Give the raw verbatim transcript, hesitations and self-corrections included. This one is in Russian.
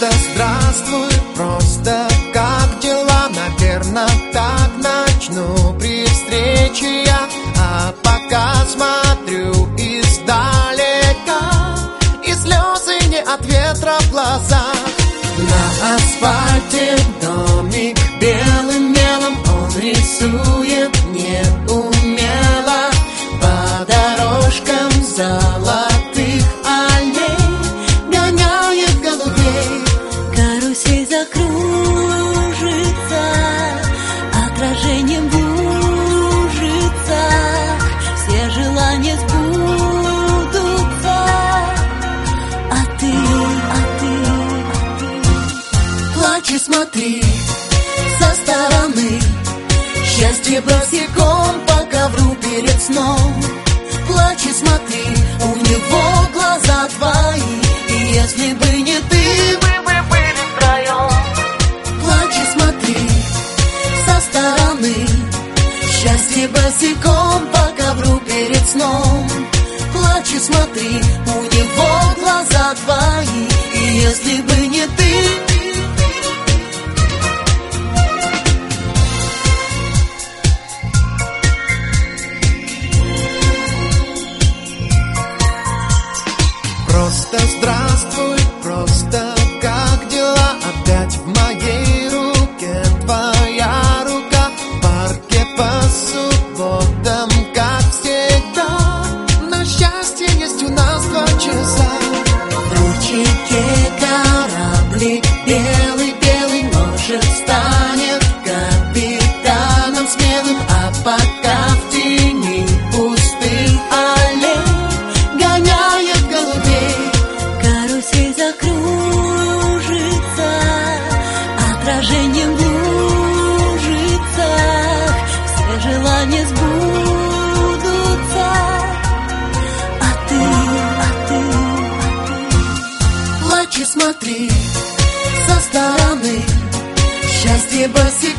Просто здравствуй, просто как дела? Наверно, так начну при встрече я. А пока смотрю издалека, и слезы не от ветра в глазах. На асфальте домик белым мелом он рисует неумело по дорожкам золотых аллей, гоняет голубей. Карусель закружится, отражением в лужицах, все желания сбудутся. А ты, а ты, а ты плачь и смотри со стороны, счастье босиком по ковру перед сном. Плачь и смотри, у него глаза твои, и если бы не ты, мы бы были втроем. Плачь и смотри со стороны, счастье босиком по ковру перед сном. Плачь и смотри, у него глаза твои, и если бы не ты. Просто здравствуй, просто как дела? Опять в моей руке твоя рука. В парке по субботам, как всегда. На счастье есть у нас два часа. В ручейке кораблик белый-белый, может, станет капитаном смелым. А пока в тени пустых аллей гоняет голубей. Карусель закружится, отражением в лужицах, все желания сбудутся. А ты, а ты, а ты плачь и смотри со стороны, счастье босиком